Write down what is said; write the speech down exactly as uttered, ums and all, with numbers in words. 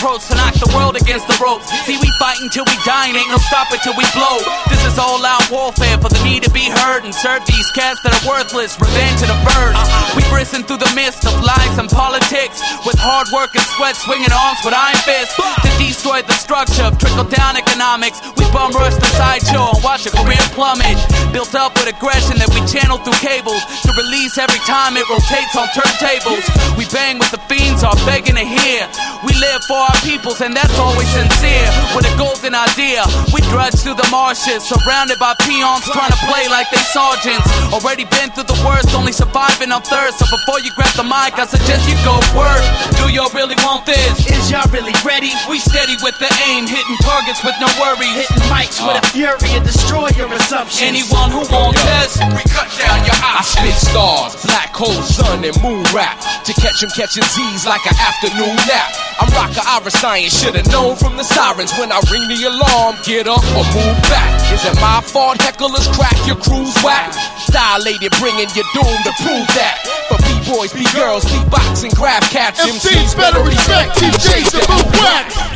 approach to knock the world against the ropes. See, we fightin' till we dying, ain't no stopping till we blow. This is all-out warfare for the need to be heard and serve these cats that are worthless. Revenge of the birds. We bristle through the mist of lies and politics with hard work and sweat, swinging arms with iron fists to destroy the structure of trickle-down economics. We bum rush the sideshow and watch a career plummet, built up with aggression that we channel through cables to release every time it rotates on turntables. We bang with the fiends, are begging to hear. We live for our peoples, and that's always sincere. With a golden idea, we drudge through the marshes, surrounded by peons trying to play like they sergeants. Already been through the worst, only surviving on thirst. So before you grab the mic, I suggest you go work. Do y'all really want this? Is y'all really ready? We steady with the aim, hitting targets with no worries. Hitting mics with a fury and destroy your assumptions. Anyone who wants this, we cut down your eyes. I spit stars, black hole, sun, and moon rap to catch 'em catching Z's like an afternoon nap. I'm Rocker Iris Science, should've known from the sirens. When I ring the alarm, get up or move back. Is it my fault hecklers crack your crew's whack? Dilated, bringing you doom to prove that. For B-boys, B-girls, beatboxing, grab cats, M Cs better respect T Js to move whack.